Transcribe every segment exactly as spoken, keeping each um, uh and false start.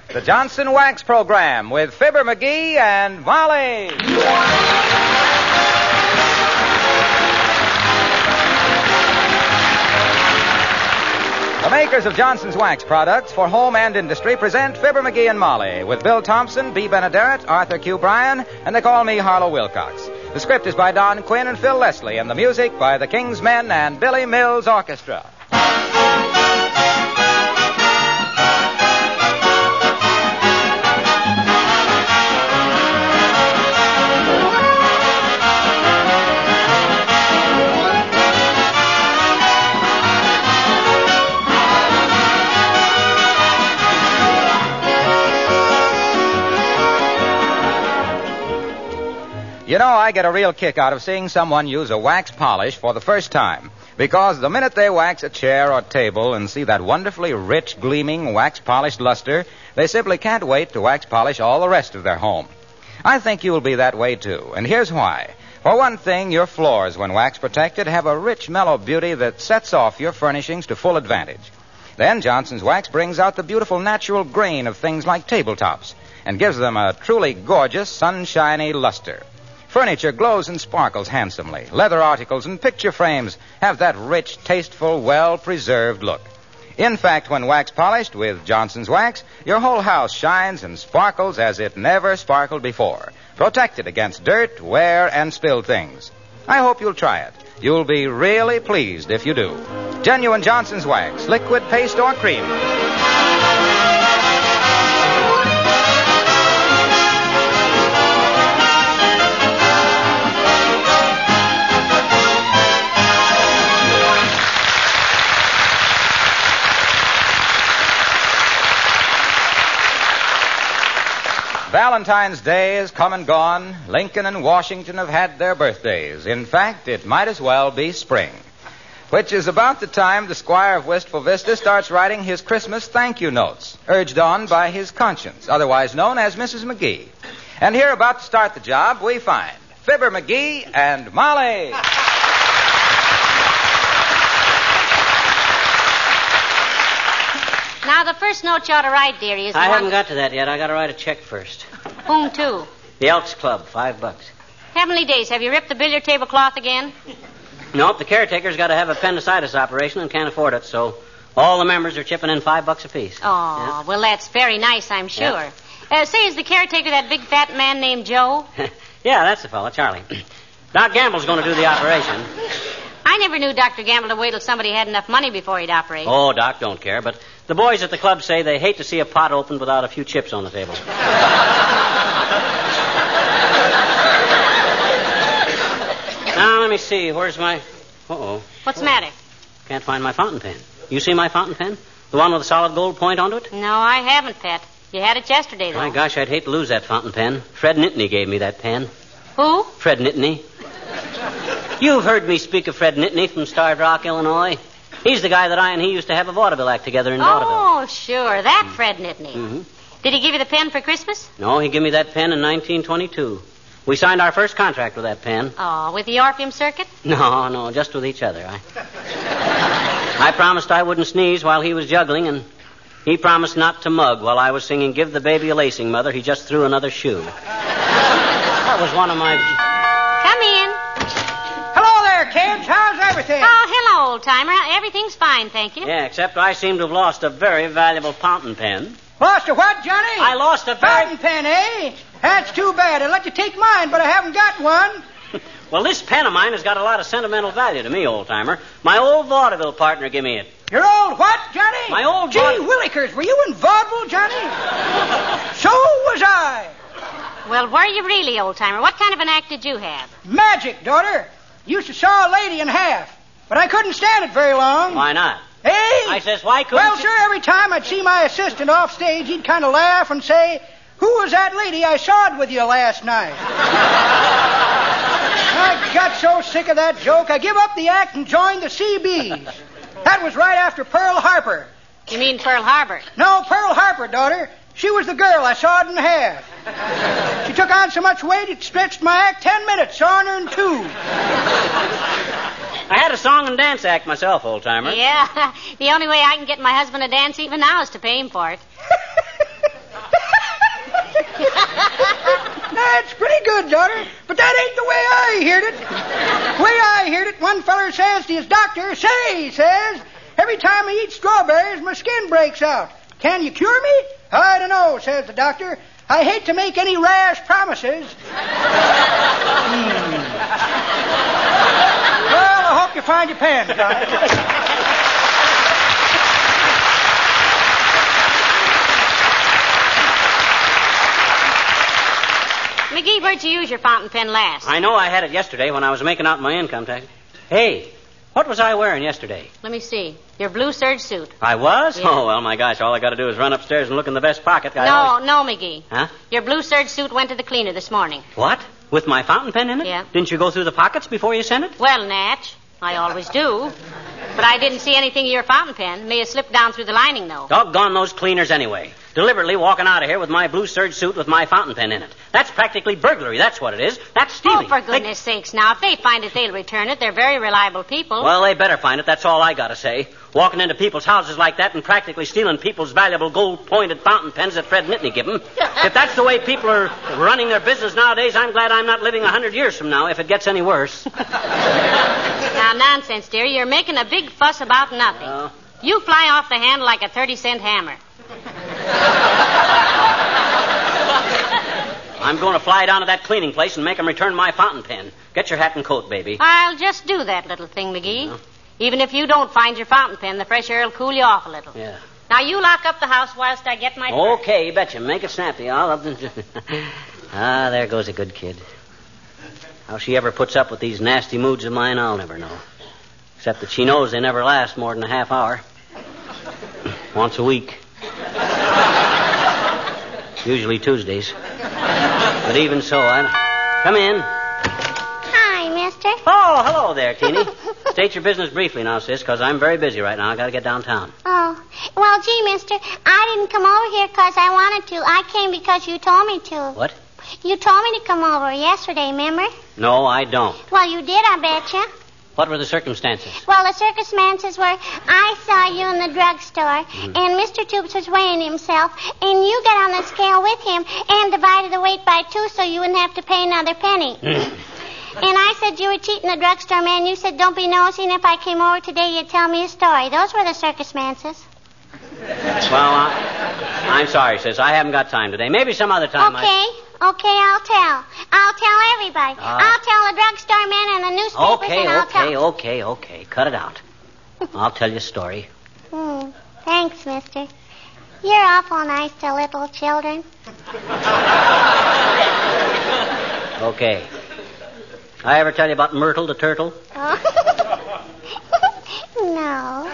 the Johnson Wax Program with Fibber McGee and Molly. The makers of Johnson's Wax products for home and industry present Fibber McGee and Molly with Bill Thompson, B. Benaderet, Arthur Q. Bryan, and they call me Harlow Wilcox. The script is by Don Quinn and Phil Leslie, and the music by the King's Men and Billy Mills Orchestra. You know, I get a real kick out of seeing someone use a wax polish for the first time. Because the minute they wax a chair or table and see that wonderfully rich, gleaming, wax-polished luster, they simply can't wait to wax polish all the rest of their home. I think you'll be that way, too. And here's why. For one thing, your floors, when wax-protected, have a rich, mellow beauty that sets off your furnishings to full advantage. Then Johnson's Wax brings out the beautiful natural grain of things like tabletops and gives them a truly gorgeous, sunshiny luster. Furniture glows and sparkles handsomely. Leather articles and picture frames have that rich, tasteful, well-preserved look. In fact, when wax polished with Johnson's Wax, your whole house shines and sparkles as it never sparkled before, protected against dirt, wear, and spilled things. I hope you'll try it. You'll be really pleased if you do. Genuine Johnson's Wax, liquid, paste, or cream. Valentine's Day is come and gone. Lincoln and Washington have had their birthdays. In fact, it might as well be spring, which is about the time the Squire of Wistful Vista starts writing his Christmas thank you notes, urged on by his conscience, otherwise known as Missus McGee. And here, about to start the job, we find Fibber McGee and Molly. Now, the first note you ought to write, dearie, is the I one... haven't got to that yet. I got to write a check first. Whom to? The Elks Club, five bucks. Heavenly days, have you ripped the billiard table cloth again? Nope, the caretaker's got to have appendicitis operation and can't afford it, so all the members are chipping in five bucks apiece. Oh, yeah. Well, that's very nice, I'm sure. Yeah. Uh, say, is the caretaker that big fat man named Joe? Yeah, that's the fellow, Charlie. Doc Gamble's going to do the operation. I never knew Doctor Gamble to wait till somebody had enough money before he'd operate. Oh, Doc don't care, but the boys at the club say they hate to see a pot opened without a few chips on the table. Now, let me see. Where's my... Uh-oh. What's the matter? Can't find my fountain pen. You see my fountain pen? The one with a solid gold point onto it? No, I haven't, Pet. You had it yesterday, though. My gosh, I'd hate to lose that fountain pen. Fred Nittany gave me that pen. Who? Fred Nittany. You've heard me speak of Fred Nittany from Starved Rock, Illinois. He's the guy that I and he used to have a vaudeville act together in vaudeville. Oh, sure. That mm. Fred Nittany. Mm-hmm. Did he give you the pen for Christmas? No, he gave me that pen in nineteen twenty-two. We signed our first contract with that pen. Oh, with the Orpheum Circuit? No, no, just with each other. I, I promised I wouldn't sneeze while he was juggling, and he promised not to mug while I was singing Give the Baby a Lacing, Mother. He just threw another shoe. That was one of my... Come in. Hello there, kids. How's everything? Oh, hello, old-timer. Everything's fine, thank you. Yeah, except I seem to have lost a very valuable fountain pen. Lost a what, Johnny? I lost a very... Fountain pen, eh? That's too bad. I'd let you take mine, but I haven't got one. Well, this pen of mine has got a lot of sentimental value to me, old-timer. My old vaudeville partner gave me it. Your old what, Johnny? My old... Gee, vaud- Willikers, were you in vaudeville, Johnny? So was I. Well, were you really, old-timer? What kind of an act did you have? Magic, daughter. Used to saw a lady in half, but I couldn't stand it very long. Why not? Hey? I says, why couldn't Well, you... sir, every time I'd see my assistant off stage, he'd kind of laugh and say, who was that lady I sawed with you last night? I got so sick of that joke, I give up the act and joined the C B's. That was right after Pearl Harbor. You mean Pearl Harbor? No, Pearl Harbor, daughter. She was the girl I sawed in half. She took on so much weight it stretched my act ten minutes, sawing her in two. I had a song and dance act myself, old-timer. Yeah. The only way I can get my husband to dance even now is to pay him for it. good, daughter, but that ain't the way I heard it. The way I heard it, one feller says to his doctor, say, he says, every time I eat strawberries, my skin breaks out. Can you cure me? I don't know, says the doctor. I hate to make any rash promises. hmm. Well, I hope you find your pen, guys. McGee, where'd you use your fountain pen last? I know I had it yesterday when I was making out my income tax. Hey, what was I wearing yesterday? Let me see. Your blue serge suit. I was? Yeah. Oh, well, my gosh, all I got to do is run upstairs and look in the vest pocket. I no, always... no, McGee. Huh? Your blue serge suit went to the cleaner this morning. What? With my fountain pen in it? Yeah. Didn't you go through the pockets before you sent it? Well, Natch, I always do. But I didn't see anything in your fountain pen. May have slipped down through the lining, though. Doggone those cleaners anyway. Deliberately walking out of here with my blue serge suit with my fountain pen in it. That's practically burglary. That's what it is. That's stealing. Oh, for goodness they... sakes, now, if they find it, they'll return it. They're very reliable people. Well, they better find it. That's all I got to say. Walking into people's houses like that and practically stealing people's valuable gold-pointed fountain pens that Fred Nittany give them. If that's the way people are running their business nowadays, I'm glad I'm not living a hundred years from now if it gets any worse. Now, nonsense, dear. You're making a big fuss about nothing. Uh... You fly off the handle like a thirty-cent hammer. I'm going to fly down to that cleaning place and make them return my fountain pen. Get your hat and coat, baby. I'll just do that little thing, McGee. Yeah. Even if you don't find your fountain pen, the fresh air will cool you off a little. Yeah. Now, you lock up the house whilst I get my... Okay, you betcha. Make it snappy. I'll up the... Ah, there goes a good kid. How she ever puts up with these nasty moods of mine, I'll never know. Except that she knows they never last more than a half hour. Once a week. Usually Tuesdays. But even so, I... Come in. Hi, mister. Oh, hello there, Teeny. State your business briefly now, sis, because I'm very busy right now. I got to get downtown. Oh. Well, gee, mister, I didn't come over here because I wanted to. I came because you told me to. What? You told me to come over yesterday, remember? No, I don't. Well, you did, I betcha. What were the circumstances? Well, the circumstances were I saw you in the drugstore, mm-hmm. and Mister Toops was weighing himself, and you got on the scale with him and divided the weight by two so you wouldn't have to pay another penny. And I said you were cheating the drugstore man. You said don't be nosy, and if I came over today, you'd tell me a story. Those were the circumstances. Well, uh, I'm sorry, sis. I haven't got time today. Maybe some other time. Okay. I... Okay, I'll tell. I'll tell everybody. Uh, I'll tell the drugstore man and the newspapers, okay, and I'll okay, tell... Okay, okay, okay. Cut it out. I'll tell you a story. Hmm. Thanks, mister. You're awful nice to little children. Okay. I ever tell you about Myrtle the turtle? Oh. No.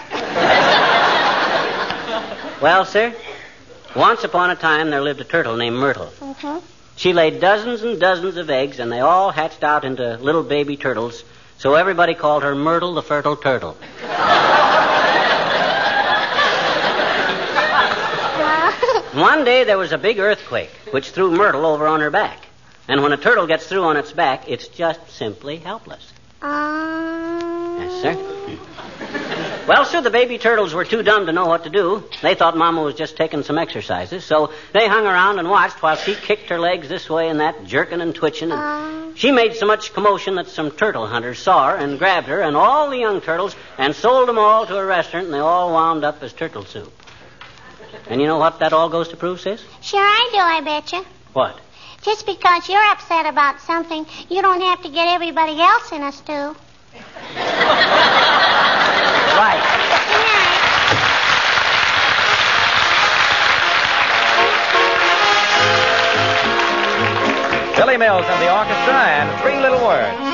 Well, sir, once upon a time there lived a turtle named Myrtle. Mm-hmm. She laid dozens and dozens of eggs, and they all hatched out into little baby turtles, so everybody called her Myrtle the fertile turtle. One day there was a big earthquake, which threw Myrtle over on her back. And when a turtle gets through on its back, it's just simply helpless. Um... Yes, sir. Well, sir, the baby turtles were too dumb to know what to do. They thought Mama was just taking some exercises, so they hung around and watched while she kicked her legs this way and that, jerking and twitching. And uh... she made so much commotion that some turtle hunters saw her and grabbed her and all the young turtles and sold them all to a restaurant, and they all wound up as turtle soup. And you know what that all goes to prove, sis? Sure I do, I betcha. What? Just because you're upset about something, you don't have to get everybody else in a stew. Right. Good night. Billy Mills and the orchestra and Three Little Words.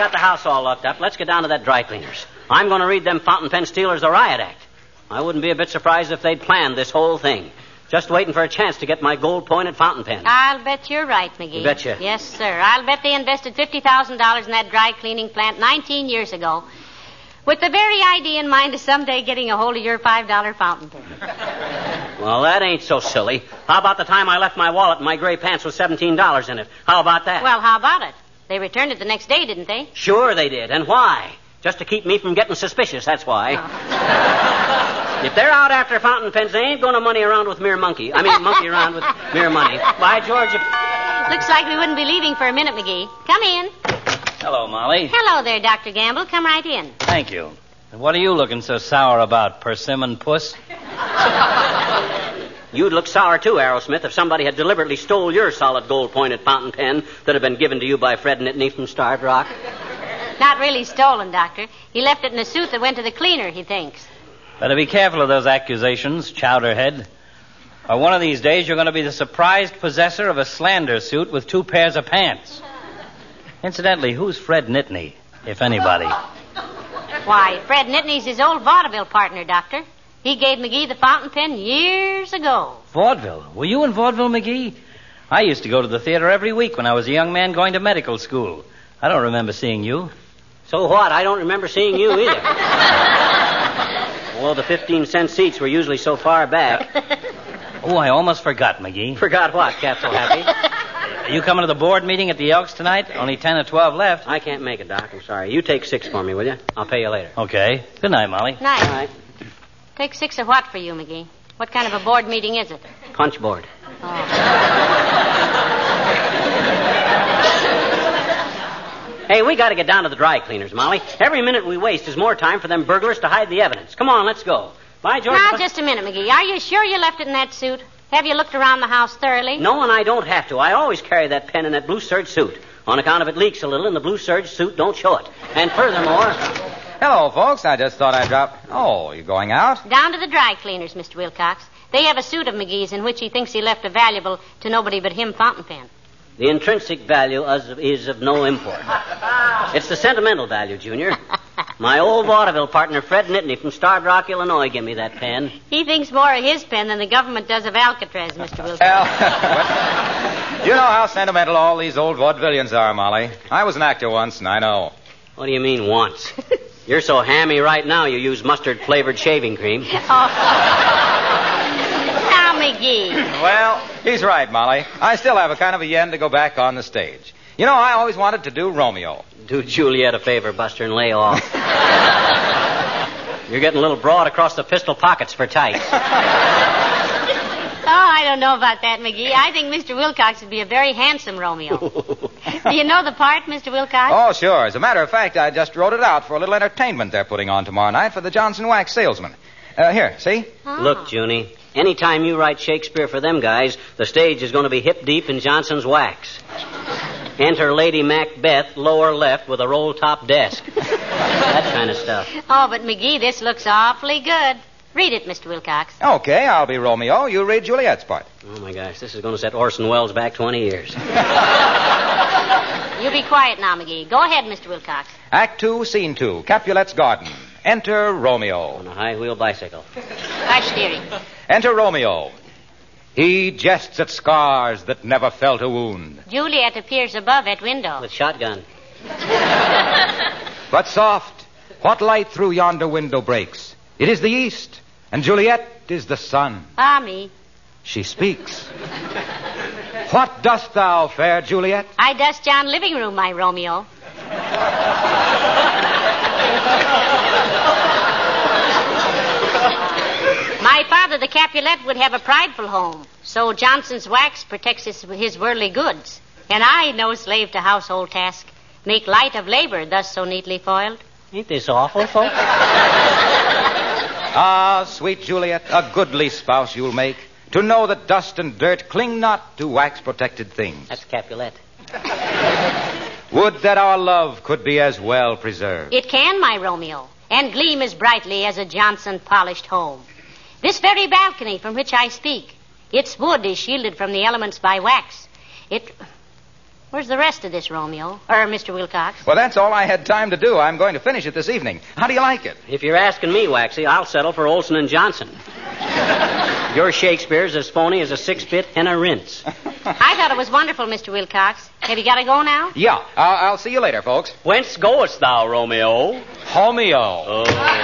got the house all locked up, let's get down to that dry cleaner's. I'm going to read them fountain pen stealers the riot act. I wouldn't be a bit surprised if they'd planned this whole thing. Just waiting for a chance to get my gold-pointed fountain pen. I'll bet you're right, McGee. You betcha. Yes, sir. I'll bet they invested fifty thousand dollars in that dry cleaning plant nineteen years ago with the very idea in mind of someday getting a hold of your five dollar fountain pen. Well, that ain't so silly. How about the time I left my wallet and my gray pants with seventeen dollars in it? How about that? Well, how about it? They returned it the next day, didn't they? Sure they did. And why? Just to keep me from getting suspicious, that's why. Oh. If they're out after fountain pens, they ain't going to money around with mere monkey. I mean, monkey around with mere money. By George, if... Looks like we wouldn't be leaving for a minute, McGee. Come in. Hello, Molly. Hello there, Doctor Gamble. Come right in. Thank you. And what are you looking so sour about, Persimmon Puss? You'd look sour, too, Aerosmith, if somebody had deliberately stole your solid gold-pointed fountain pen that had been given to you by Fred Nittany from Starved Rock. Not really stolen, Doctor. He left it in a suit that went to the cleaner, he thinks. Better be careful of those accusations, Chowderhead. Or one of these days you're going to be the surprised possessor of a slander suit with two pairs of pants. Incidentally, who's Fred Nittany, if anybody? Why, Fred Nittany's his old vaudeville partner, Doctor. He gave McGee the fountain pen years ago. Vaudeville? Were you in vaudeville, McGee? I used to go to the theater every week when I was a young man going to medical school. I don't remember seeing you. So what? I don't remember seeing you either. Well, the fifteen-cent seats were usually so far back. Oh, I almost forgot, McGee. Forgot what, Captain Happy? Are you coming to the board meeting at the Elks tonight? Only ten or twelve left. I can't make it, Doc. I'm sorry. You take six for me, will you? I'll pay you later. Okay. Good night, Molly. Night. All right. Take six of what for you, McGee? What kind of a board meeting is it? Punch board. Oh. Hey, we got to get down to the dry cleaners, Molly. Every minute we waste is more time for them burglars to hide the evidence. Come on, let's go. By George. Now, just a minute, McGee. Are you sure you left it in that suit? Have you looked around the house thoroughly? No, and I don't have to. I always carry that pen in that blue serge suit. On account of it leaks a little, and the blue serge suit don't show it. And furthermore... Hello, folks. I just thought I'd drop... Oh, you going out? Down to the dry cleaners, Mister Wilcox. They have a suit of McGee's in which he thinks he left a valuable to nobody but him fountain pen. The intrinsic value is of no import. It's the sentimental value, Junior. My old vaudeville partner, Fred Nittany from Starved Rock, Illinois, gave me that pen. He thinks more of his pen than the government does of Alcatraz, Mister Wilcox. Well, you know how sentimental all these old vaudevillians are, Molly. I was an actor once, and I know. What do you mean, once? You're so hammy right now you use mustard-flavored shaving cream. Now, McGee. Well, he's right, Molly. I still have a kind of a yen to go back on the stage. You know, I always wanted to do Romeo. Do Juliet a favor, Buster, and lay off. You're getting a little broad across the pistol pockets for tights. Oh, I don't know about that, McGee. I think Mister Wilcox would be a very handsome Romeo. Do you know the part, Mister Wilcox? Oh, sure. As a matter of fact, I just wrote it out for a little entertainment they're putting on tomorrow night for the Johnson Wax salesman. Uh, here, see? Oh. Look, Junie, anytime you write Shakespeare for them guys, the stage is going to be hip-deep in Johnson's Wax. Enter Lady Macbeth, lower left, with a roll-top desk. That kind of stuff. Oh, but, McGee, this looks awfully good. Read it, Mister Wilcox. Okay, I'll be Romeo. You read Juliet's part. Oh, my gosh, this is going to set Orson Welles back twenty years. You be quiet now, McGee. Go ahead, Mister Wilcox. Act two, scene two, Capulet's garden. Enter Romeo. On a high-wheel bicycle. Hush, dearie. Enter Romeo. He jests at scars that never felt a wound. Juliet appears above at window. With shotgun. But soft, what light through yonder window breaks? It is the east, and Juliet is the sun. Ah, me. She speaks. What dost thou, fair Juliet? I dust yon living room, my Romeo. My father, the Capulet, would have a prideful home. So Johnson's Wax protects his, his worldly goods. And I, no slave to household task, make light of labor thus so neatly foiled. Ain't this awful, folks? Ah, sweet Juliet, a goodly spouse you'll make, to know that dust and dirt cling not to wax-protected things. That's Capulet. Would that our love could be as well preserved. It can, my Romeo, and gleam as brightly as a Johnson-polished home. This very balcony from which I speak, its wood is shielded from the elements by wax. It... Where's the rest of this, Romeo? Or Mister Wilcox? Well, that's all I had time to do. I'm going to finish it this evening. How do you like it? If you're asking me, Waxy, I'll settle for Olson and Johnson. Your Shakespeare's as phony as a six-bit henna rinse. I thought it was wonderful, Mister Wilcox. Have you got to go now? Yeah. Uh, I'll see you later, folks. Whence goest thou, Romeo? Homeo. Oh.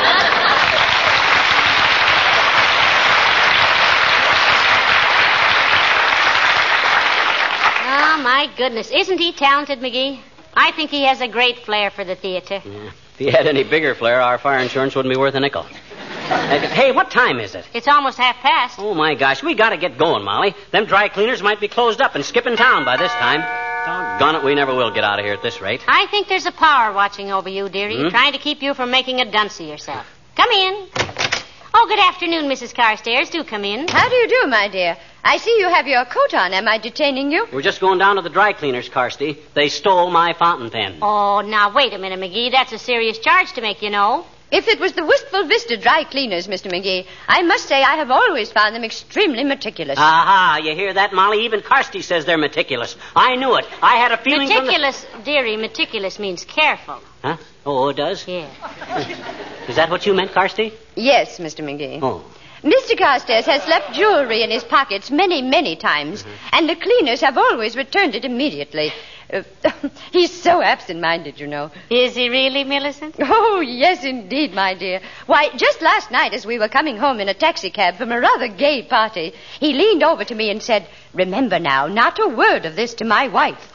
Oh, my goodness. Isn't he talented, McGee? I think he has a great flair for the theater. Yeah. If he had any bigger flair, our fire insurance wouldn't be worth a nickel. Uh, hey, what time is it? It's almost half past. Oh, my gosh. We got to get going, Molly. Them dry cleaners might be closed up and skipping town by this time. Doggone it, we never will get out of here at this rate. I think there's a power watching over you, dearie, Hmm? trying to keep you from making a dunce of yourself. Come in. Oh, good afternoon, Missus Carstairs. Do come in. How do you do, my dear? I see you have your coat on. Am I detaining you? We're just going down to the dry cleaners, Carsty. They stole my fountain pen. Oh, now, wait a minute, McGee. That's a serious charge to make, you know. If it was the Wistful Vista dry cleaners, Mister McGee, I must say I have always found them extremely meticulous. Aha, you hear that, Molly? Even Carsty says they're meticulous. I knew it. I had a feeling Meticulous, dearie, meticulous means careful. From the... Huh? Oh, it does? Yeah. Is that what you meant, Carsty? Yes, Mister McGee. Oh. Mister Carstairs has left jewelry in his pockets many, many times, mm-hmm. and the cleaners have always returned it immediately. Uh, he's so absent-minded, you know. Is he really, Millicent? Oh, yes, indeed, my dear. Why, just last night as we were coming home in a taxicab from a rather gay party, he leaned over to me and said, "Remember now, not a word of this to my wife."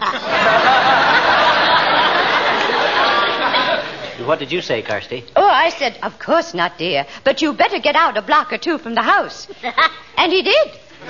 What did you say, Carsty? Oh, I said, "Of course not, dear, but you better get out a block or two from the house." And he did.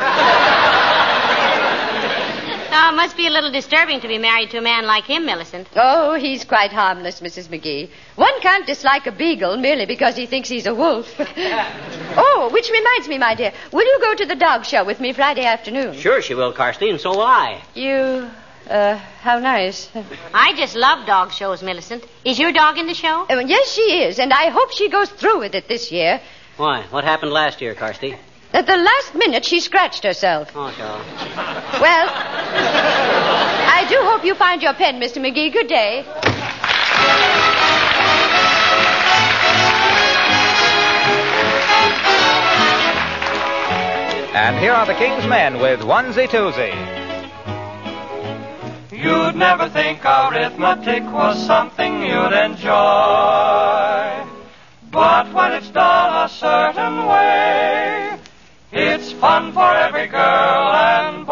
Oh, it must be a little disturbing to be married to a man like him, Millicent. Oh, he's quite harmless, Missus McGee. One can't dislike a beagle merely because he thinks he's a wolf. Oh, which reminds me, my dear, will you go to the dog show with me Friday afternoon? Sure she will, Carsty, and so will I. You, uh, how nice. I just love dog shows, Millicent. Is your dog in the show? Uh, yes, she is, and I hope she goes through with it this year. Why? What happened last year, Carsty? At the last minute, she scratched herself. Oh, sure. Well, I do hope you find your pen, Mister McGee. Good day. And here are the King's Men with Onesie Twosie. You'd never think arithmetic was something you'd enjoy. But when it's done a certain way, it's fun for every girl and boy.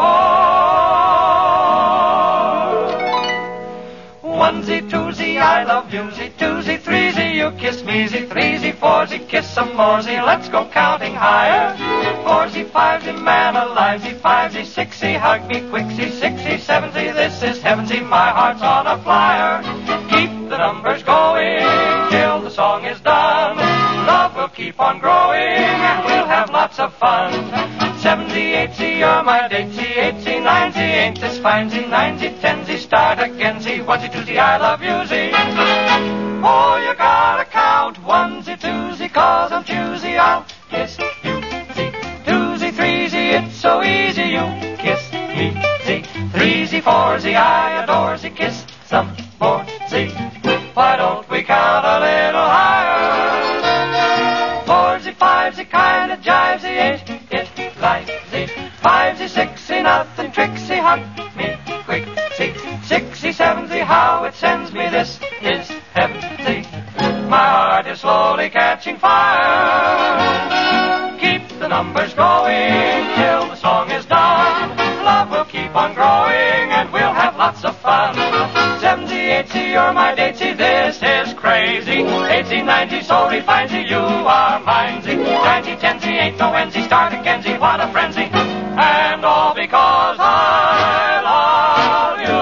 Onesie, twosie, I love you'sie, twosie, threesie, you kiss me'sie, threesie, foursy, kiss some moresy, let's go counting higher. Foursy, fivesy, man alivesy, fivesy, sixy, hug me quicksy, sixy, sevensy, this is heavensy, my heart's on a flyer. Keep the numbers going till the song is done. Love will keep on growing and we'll have lots of fun. Sevensy, eightsy, you're my datesy, eightsy, ninesy, ain't this finesy, ninesy, tensy, start againsy, onesie, twosie, I love you'sy. Oh, you gotta count onesie, twosie, cause I'm choosy, I'll kiss you, see, twosie, threesy, it's so easy, you kiss me, see, threesy, foursy, I adoresy, kiss some more, see, why don't we count a little higher? Foursy, fivesy, kinda jivesy, ain't it livesy, fivesy, sixy, nothing tricksy, hug me quick, see, sixy, sevensy, how it sends me, this is heaven, see, my heart is slowly catching fire. Keep the numbers going till the song is done. Love will keep on growing and we'll have lots of fun. Sevensy, eightsy, you're my datesy, this is crazy. Eightsy, ninety, so refinesy, you are minesy. Ninety, tensy, ain't no ensy, start againsy, what a frenzy. And all because I love you.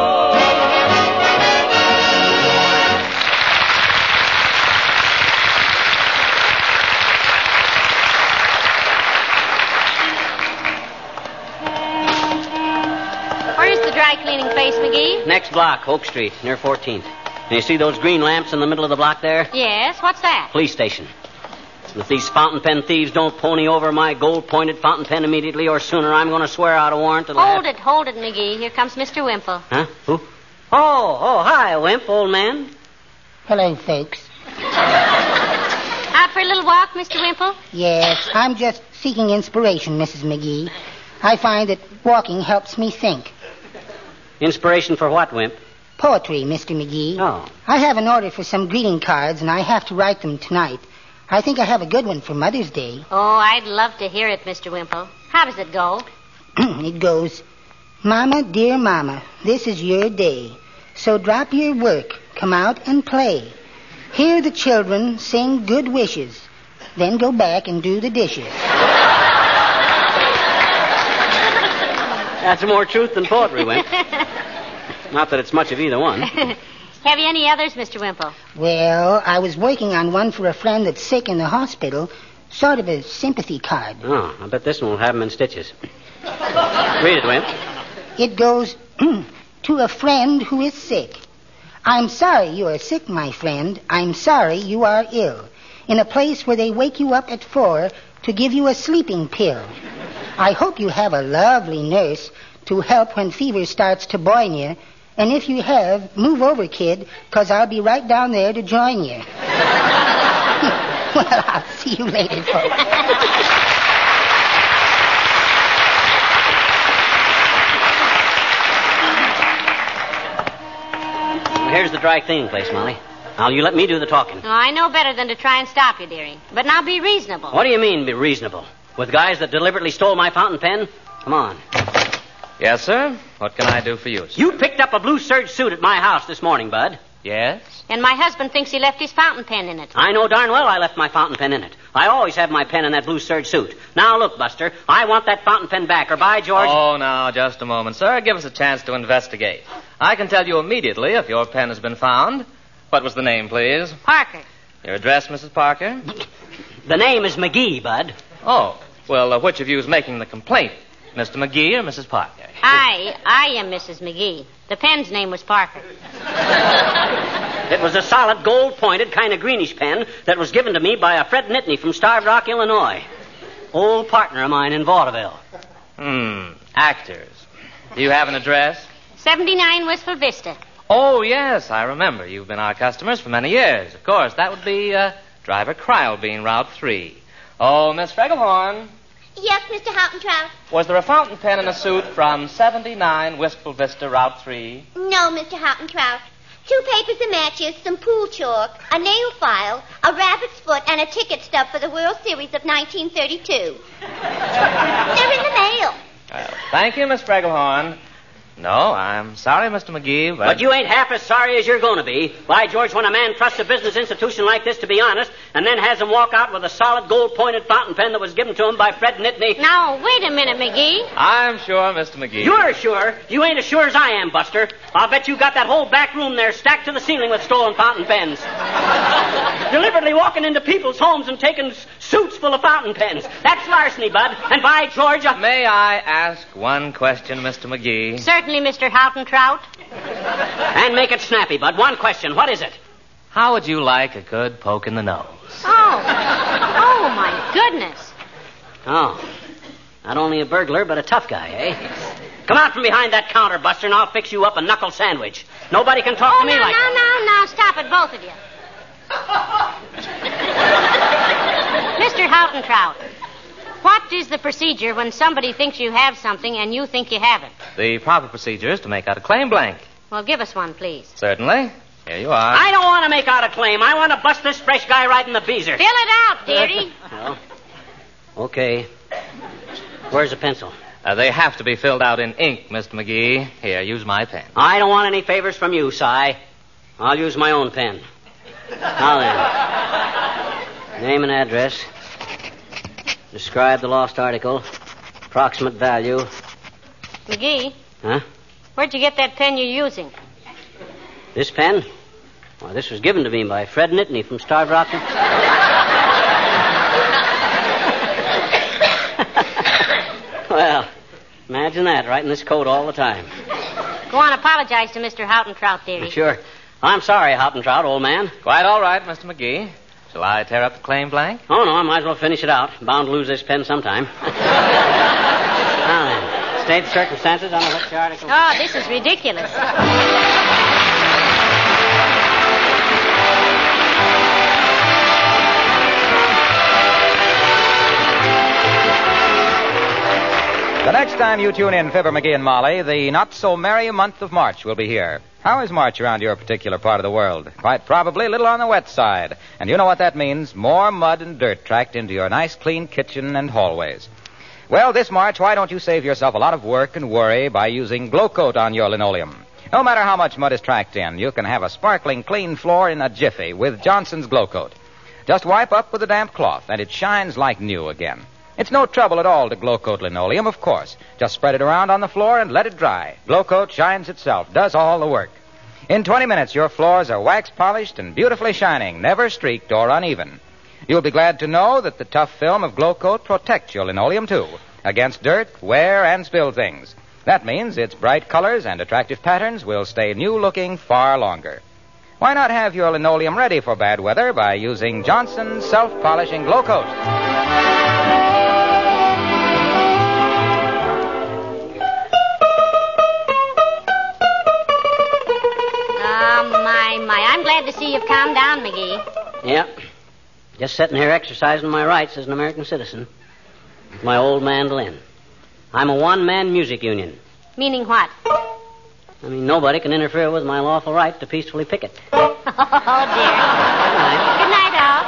Where's the dry cleaning place, McGee? Next block, Oak Street, near fourteenth. And you see those green lamps in the middle of the block there? Yes, what's that? Police station. If these fountain pen thieves don't pony over my gold-pointed fountain pen immediately or sooner, I'm going to swear out a warrant that'll Hold have... it, hold it, McGee. Here comes Mister Wimple. Huh? Who? Oh, oh, hi, Wimp, old man. Hello, folks. Out for a little walk, Mister Wimple? Yes, I'm just seeking inspiration, Missus McGee. I find that walking helps me think. Inspiration for what, Wimp? Poetry, Mister McGee. Oh. I have an order for some greeting cards, and I have to write them tonight. I think I have a good one for Mother's Day. Oh, I'd love to hear it, Mister Wimple. How does it go? It goes, Mama, dear Mama, this is your day. So drop your work, come out and play. Hear the children sing good wishes. Then go back and do the dishes. That's more truth than poetry, Wimp. Not that it's much of either one. Have you any others, Mister Wimple? Well, I was working on one for a friend that's sick in the hospital. Sort of a sympathy card. Oh, I bet this one will have them in stitches. Read it, Wimp. It goes, to a friend who is sick. I'm sorry you are sick, my friend. I'm sorry you are ill. In a place where they wake you up at four to give you a sleeping pill. I hope you have a lovely nurse to help when fever starts to boin you. And if you have, move over, kid, because I'll be right down there to join you. Well, I'll see you later, folks. Here's the dry cleaning place, Molly. Now, you let me do the talking. No, I know better than to try and stop you, dearie. But now be reasonable. What do you mean, be reasonable? With guys that deliberately stole my fountain pen? Come on. Yes, sir? What can I do for you, sir? You picked up a blue serge suit at my house this morning, Bud. Yes? And my husband thinks he left his fountain pen in it. I know darn well I left my fountain pen in it. I always have my pen in that blue serge suit. Now, look, Buster, I want that fountain pen back, or by George... Oh, now, just a moment, sir. Give us a chance to investigate. I can tell you immediately if your pen has been found. What was the name, please? Parker. Your address, Missus Parker? The name is McGee, Bud. Oh, well, uh, which of you is making the complaint? Mister McGee or Missus Parker? I, I am Missus McGee. The pen's name was Parker. It was a solid, gold-pointed, kind of greenish pen that was given to me by a Fred Nittany from Starved Rock, Illinois. Old partner of mine in vaudeville. Hmm, actors. Do you have an address? seventy-nine Wistful Vista. Oh, yes, I remember. You've been our customers for many years. Of course, that would be uh, Driver Krylebean, Route three. Oh, Miss Fregelhorn. Yes, Mister Houghtontrout. Was there a fountain pen in a suit from seventy-nine Wistful Vista, Route three? No, Mister Houghtontrout. Two papers and matches, some pool chalk, a nail file, a rabbit's foot, and a ticket stub for the World Series of nineteen thirty-two. They're in the mail. Well, thank you, Miss Fregelhorn. No, I'm sorry, Mister McGee, but... But you ain't half as sorry as you're going to be. Why, George, when a man trusts a business institution like this to be honest, and then has him walk out with a solid gold-pointed fountain pen that was given to him by Fred Nittany... Now, wait a minute, McGee. I'm sure, Mister McGee. You're sure? You ain't as sure as I am, Buster. I'll bet you got that whole back room there stacked to the ceiling with stolen fountain pens. Deliberately walking into people's homes and taking s- suits full of fountain pens. That's larceny, Bud. And by George... I... May I ask one question, Mister McGee? Certainly, Mister Houghtontrout. And make it snappy, Bud. One question. What is it? How would you like a good poke in the nose? Oh. Oh, my goodness. Oh. Not only a burglar, but a tough guy, eh? Come out from behind that counter, Buster, and I'll fix you up a knuckle sandwich. Nobody can talk oh, to me now, like now, that. now, now, stop it, both of you. Mister Houghtontrout, what is the procedure when somebody thinks you have something and you think you haven't? The proper procedure is to make out a claim blank. Well, give us one, please. Certainly. Here you are. I don't want to make out a claim. I want to bust this fresh guy right in the beezer. Fill it out, dearie. Well, okay. Where's the pencil? Uh, they have to be filled out in ink, Mister McGee. Here, use my pen. I don't want any favors from you, Si. I'll use my own pen. Now then. Name and address. Describe the lost article. Approximate value. McGee? Huh? Where'd you get that pen you're using? This pen? Why, this was given to me by Fred Nittany from Starved Rock. Well, imagine that, writing this code all the time. Go on, apologize to Mister Houghtontrout, dearie. Sure. I'm sorry, Houghtontrout, old man. Quite all right, Mister McGee. Shall I tear up the claim blank? Oh, no, I might as well finish it out. Bound to lose this pen sometime. Now then, state the circumstances on the lecture article. Oh, this is ridiculous. The next time you tune in, Fibber, McGee, and Molly, the not-so-merry month of March will be here. How is March around your particular part of the world? Quite probably a little on the wet side. And you know what that means? More mud and dirt tracked into your nice, clean kitchen and hallways. Well, this March, why don't you save yourself a lot of work and worry by using Glow Coat on your linoleum? No matter how much mud is tracked in, you can have a sparkling, clean floor in a jiffy with Johnson's Glow Coat. Just wipe up with a damp cloth, and it shines like new again. It's no trouble at all to Glow Coat linoleum, of course. Just spread it around on the floor and let it dry. Glow Coat shines itself, does all the work. In twenty minutes, your floors are wax polished and beautifully shining, never streaked or uneven. You'll be glad to know that the tough film of Glow Coat protects your linoleum, too, against dirt, wear, and spilled things. That means its bright colors and attractive patterns will stay new-looking far longer. Why not have your linoleum ready for bad weather by using Johnson's self-polishing Glow Coat? I'm glad to see you've calmed down, McGee. Yep. Just sitting here exercising my rights as an American citizen. With my old mandolin. I'm a one-man music union. Meaning what? I mean, nobody can interfere with my lawful right to peacefully picket. Oh, dear. Good night. Good night, all.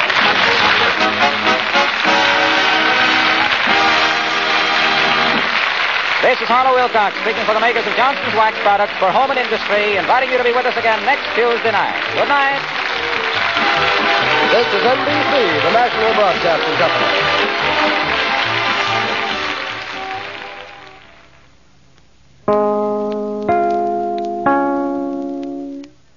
This is Harlow Wilcox speaking for the makers of Johnson's Wax Products for Home and Industry, inviting you to be with us again next Tuesday night. Good night. This is N B C, the National Broadcasting Company.